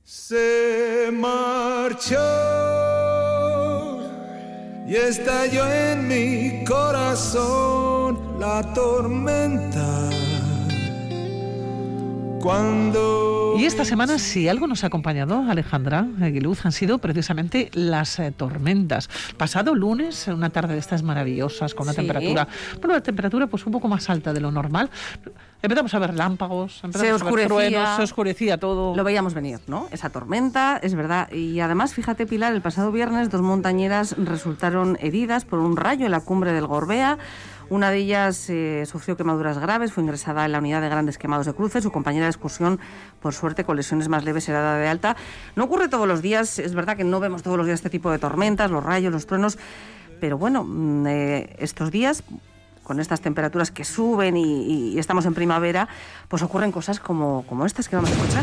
Se marchó y estalló en mi corazón la tormenta. Y esta semana, si algo nos ha acompañado, Alejandra Aguiluz, han sido precisamente las tormentas. Pasado lunes, una tarde de estas maravillosas, con una temperatura, la temperatura pues un poco más alta de lo normal. Empezamos a ver relámpagos, empezamos a ver truenos, se oscurecía todo. Lo veíamos venir, ¿no? Esa tormenta, es verdad. Y además, fíjate, Pilar, el pasado viernes 2 montañeras resultaron heridas por un rayo en la cumbre del Gorbea. Una de ellas sufrió quemaduras graves, fue ingresada en la unidad de grandes quemados de cruce. Su compañera de excursión, por suerte, con lesiones más leves, era dada de alta. No ocurre todos los días, es verdad que no vemos todos los días este tipo de tormentas, los rayos, los truenos, pero bueno, estos días, con estas temperaturas que suben y estamos en primavera, pues ocurren cosas como estas que vamos a escuchar.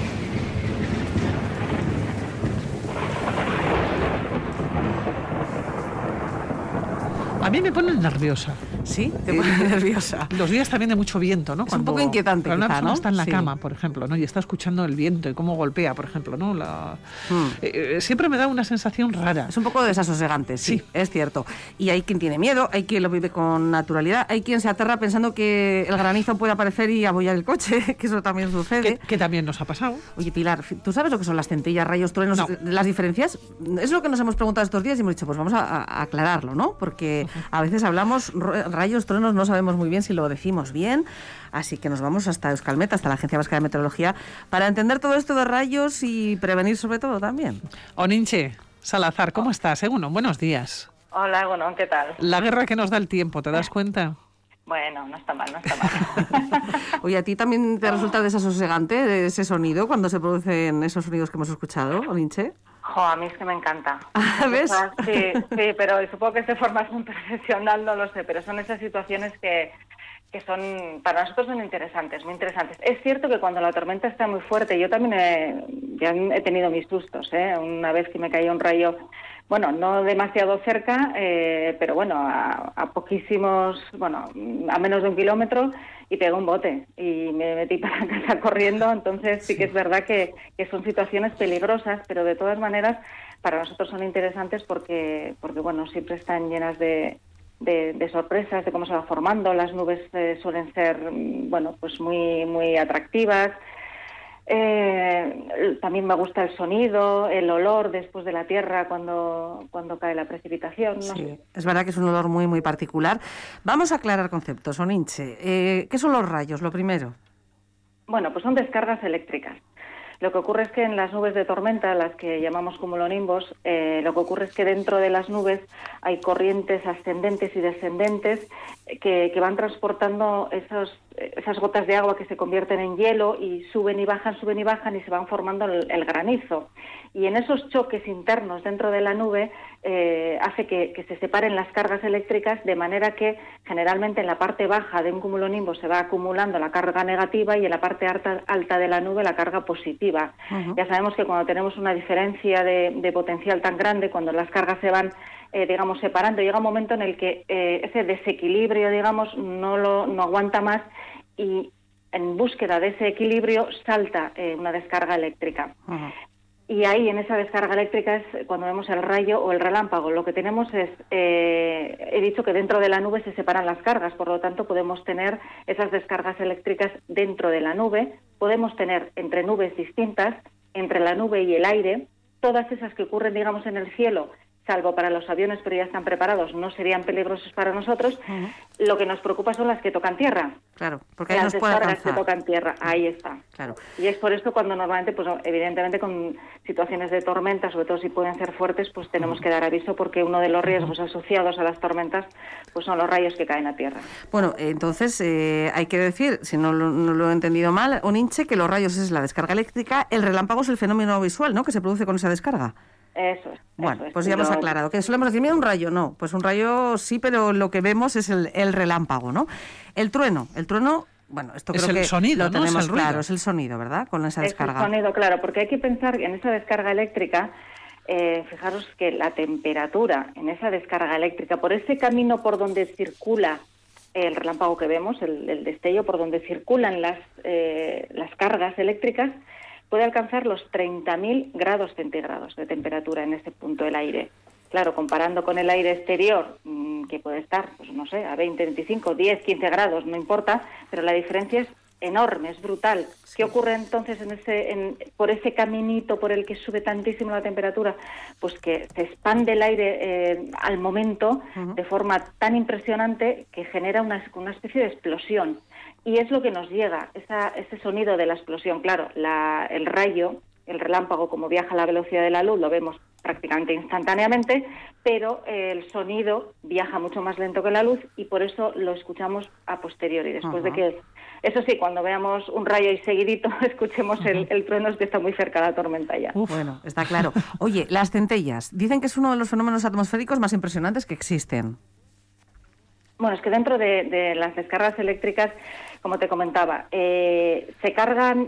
A mí me pone nerviosa. ¿Sí? Te pone nerviosa. Los días también de mucho viento, ¿no? Es un poco inquietante, cuando una persona, ¿no? Está en la sí. cama, por ejemplo, ¿no? Y está escuchando el viento y cómo golpea, por ejemplo, ¿no? Siempre me da una sensación rara. Es un poco desasosegante, sí, es cierto. Y hay quien tiene miedo, hay quien lo vive con naturalidad, hay quien se aterra pensando que el granizo puede aparecer y abollar el coche, que eso también sucede. Que también nos ha pasado. Oye, Pilar, ¿tú sabes lo que son las centellas, rayos, truenos, no. Las diferencias? Es lo que nos hemos preguntado estos días y hemos dicho, pues vamos a aclararlo, ¿no? Porque a veces hablamos rayos, truenos, no sabemos muy bien si lo decimos bien, así que nos vamos hasta Euskalmet, hasta la Agencia Vasca de Meteorología, para entender todo esto de rayos y prevenir sobre todo también. Oninche Salazar, ¿cómo estás? Egunon, buenos días. Hola, Egunon, ¿qué tal? La guerra que nos da el tiempo, ¿te das cuenta? Bueno, no está mal, no está mal. Oye, ¿a ti también te resulta desasosegante ese sonido cuando se producen esos sonidos que hemos escuchado, Oninche? A mí es que me encanta. ¿Ves? Sí, pero supongo que de forma un profesional, no lo sé, pero son esas situaciones que son, para nosotros son interesantes, muy interesantes. Es cierto que cuando la tormenta está muy fuerte, yo también ya he tenido mis sustos, una vez que me cayó un rayo, bueno, no demasiado cerca, pero bueno, a poquísimos, bueno, a menos de 1 kilómetro, y pegó un bote y me metí para casa corriendo. Entonces sí que es verdad que son situaciones peligrosas, pero de todas maneras para nosotros son interesantes porque bueno, siempre están llenas de sorpresas, de cómo se va formando. Las nubes suelen ser, bueno, pues muy, muy atractivas. También me gusta el sonido, el olor después de la tierra cuando cae la precipitación. No sé. Es verdad que es un olor muy, muy particular. Vamos a aclarar conceptos, Oninche. ¿Qué son los rayos, lo primero? Bueno, pues son descargas eléctricas. Lo que ocurre es que en las nubes de tormenta, las que llamamos cumulonimbos, lo que ocurre es que dentro de las nubes hay corrientes ascendentes y descendentes que van transportando esas gotas de agua que se convierten en hielo y suben y bajan y se van formando el granizo. Y en esos choques internos dentro de la nube hace que se separen las cargas eléctricas, de manera que generalmente en la parte baja de un cumulonimbo se va acumulando la carga negativa y en la parte alta de la nube la carga positiva. Uh-huh. Ya sabemos que cuando tenemos una diferencia de potencial tan grande, cuando las cargas se van digamos, separando, llega un momento en el que ese desequilibrio, digamos, no aguanta más y en búsqueda de ese equilibrio salta una descarga eléctrica. Uh-huh. Y ahí, en esa descarga eléctrica, es cuando vemos el rayo o el relámpago. Lo que tenemos es, he dicho que dentro de la nube se separan las cargas, por lo tanto podemos tener esas descargas eléctricas dentro de la nube, podemos tener entre nubes distintas, entre la nube y el aire, todas esas que ocurren, digamos, en el cielo, salvo para los aviones, pero ya están preparados, no serían peligrosos para nosotros. Uh-huh. Lo que nos preocupa son las que tocan tierra. Claro, porque ahí las nos puede alcanzar. Descargas que tocan tierra, ahí está. Claro. Y es por esto cuando normalmente, pues evidentemente con situaciones de tormenta, sobre todo si pueden ser fuertes, pues tenemos que dar aviso, porque uno de los riesgos asociados a las tormentas pues son los rayos que caen a tierra. Bueno, entonces hay que decir, si no lo he entendido mal, Oninche, que los rayos es la descarga eléctrica, el relámpago es el fenómeno visual, ¿no?, que se produce con esa descarga. Eso es. Bueno, pues ya hemos aclarado. Que solemos decir, mira, un rayo, no. Pues un rayo sí, pero lo que vemos es el relámpago, ¿no? El trueno, bueno, esto es creo el que sonido, lo tenemos, ¿no? Es el claro, es el sonido, ¿verdad? Con esa descarga. Es el sonido, claro, porque hay que pensar en esa descarga eléctrica, fijaros que la temperatura en esa descarga eléctrica, por ese camino por donde circula el relámpago que vemos, el destello, por donde circulan las cargas eléctricas, puede alcanzar los 30.000 grados centígrados de temperatura en este punto el aire. Claro, comparando con el aire exterior, que puede estar, pues no sé, a 20, 25, 10, 15 grados, no importa, pero la diferencia es enorme, es brutal. Sí. ¿Qué ocurre entonces por ese caminito por el que sube tantísimo la temperatura? Pues que se expande el aire al momento de forma tan impresionante que genera una especie de explosión. Y es lo que nos llega, ese sonido de la explosión. Claro, el rayo, el relámpago, como viaja a la velocidad de la luz, lo vemos prácticamente instantáneamente, pero el sonido viaja mucho más lento que la luz y por eso lo escuchamos a posteriori, después de que... Eso sí, cuando veamos un rayo y seguidito escuchemos el trueno, es que está muy cerca la tormenta ya. Bueno, está claro. Oye, las centellas, dicen que es uno de los fenómenos atmosféricos más impresionantes que existen. Bueno, es que dentro de las descargas eléctricas, como te comentaba, se cargan,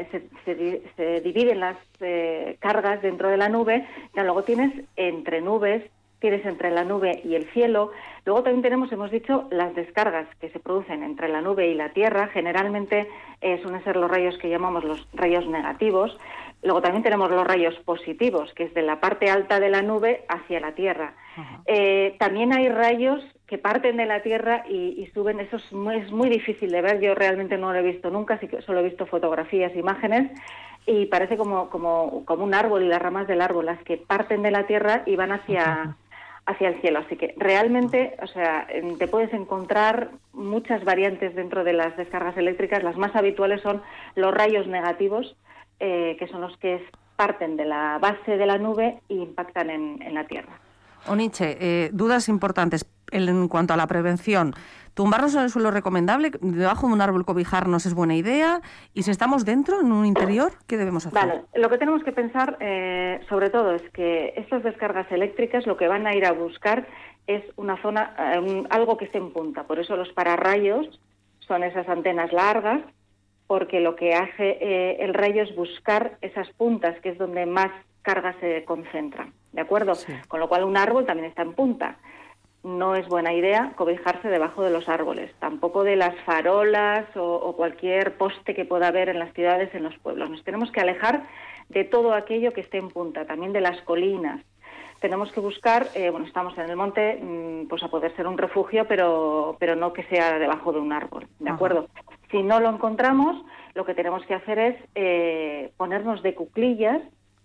se dividen las cargas dentro de la nube, y luego tienes entre nubes, tienes entre la nube y el cielo. Luego también tenemos, hemos dicho, las descargas que se producen entre la nube y la Tierra. Generalmente suelen ser los rayos que llamamos los rayos negativos. Luego también tenemos los rayos positivos, que es de la parte alta de la nube hacia la Tierra. También hay rayos que parten de la Tierra y suben. Eso es muy difícil de ver. Yo realmente no lo he visto nunca, sí que solo he visto fotografías, imágenes, y parece como un árbol y las ramas del árbol, las que parten de la Tierra y van hacia el cielo. Así que realmente, o sea, te puedes encontrar muchas variantes dentro de las descargas eléctricas. Las más habituales son los rayos negativos, que son los que parten de la base de la nube e impactan en la Tierra. Oniche, dudas importantes en cuanto a la prevención. ¿Tumbarnos en el suelo recomendable? ¿Debajo de un árbol cobijarnos es buena idea? ¿Y si estamos dentro, en un interior, qué debemos hacer? Vale, lo que tenemos que pensar, sobre todo, es que estas descargas eléctricas lo que van a ir a buscar es una zona, algo que esté en punta. Por eso los pararrayos son esas antenas largas, porque lo que hace el rayo es buscar esas puntas, que es donde más carga se concentra, ¿de acuerdo? Sí. Con lo cual un árbol también está en punta. No es buena idea cobijarse debajo de los árboles, tampoco de las farolas o cualquier poste que pueda haber en las ciudades, en los pueblos. Nos tenemos que alejar de todo aquello que esté en punta, también de las colinas. Tenemos que buscar, estamos en el monte, pues a poder ser un refugio, pero no que sea debajo de un árbol, ¿de acuerdo? Si no lo encontramos, lo que tenemos que hacer es ponernos de cuclillas,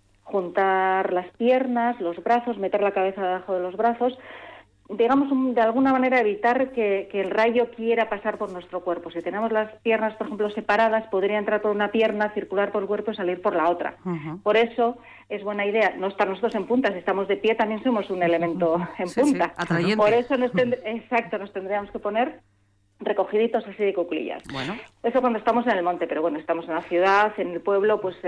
juntar las piernas, los brazos, meter la cabeza debajo de los brazos, digamos, de alguna manera evitar que el rayo quiera pasar por nuestro cuerpo. Si tenemos las piernas, por ejemplo, separadas, podría entrar por una pierna, circular por el cuerpo y salir por la otra. Por eso es buena idea no estar nosotros en punta. Si estamos de pie también somos un elemento en punta. Atrayente. Por eso nos tendríamos que poner recogiditos así de cuclillas. Bueno. Eso cuando estamos en el monte, pero bueno, estamos en la ciudad, en el pueblo, pues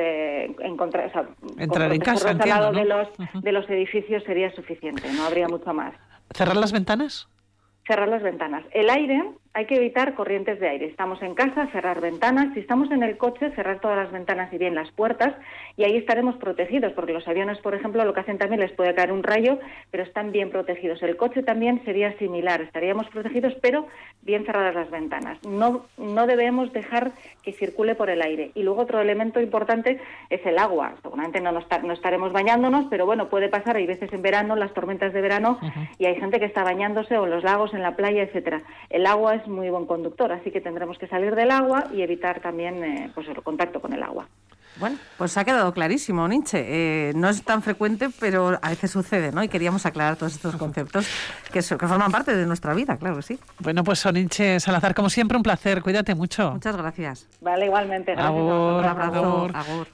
entrar en casa, al lado, ¿no? de los edificios sería suficiente, no habría mucho más. ¿Cerrar las ventanas? Cerrar las ventanas. El aire, hay que evitar corrientes de aire. Estamos en casa, cerrar ventanas. Si estamos en el coche, cerrar todas las ventanas y bien las puertas, y ahí estaremos protegidos, porque los aviones, por ejemplo, lo que hacen también les puede caer un rayo, pero están bien protegidos. El coche también sería similar, estaríamos protegidos, pero bien cerradas las ventanas. No debemos dejar que circule por el aire. Y luego otro elemento importante es el agua. Seguramente no estaremos bañándonos, pero bueno, puede pasar, hay veces en verano, las tormentas de verano, y hay gente que está bañándose, o en los lagos, en la playa, etcétera. El agua es muy buen conductor, así que tendremos que salir del agua y evitar también el contacto con el agua. Bueno, pues ha quedado clarísimo, Oniche. No es tan frecuente, pero a veces sucede, ¿no? Y queríamos aclarar todos estos conceptos que forman parte de nuestra vida, claro que sí. Bueno, pues Oniche Salazar, como siempre, un placer. Cuídate mucho. Muchas gracias. Vale, igualmente. Gracias. Agur, un abrazo. agur. Agur.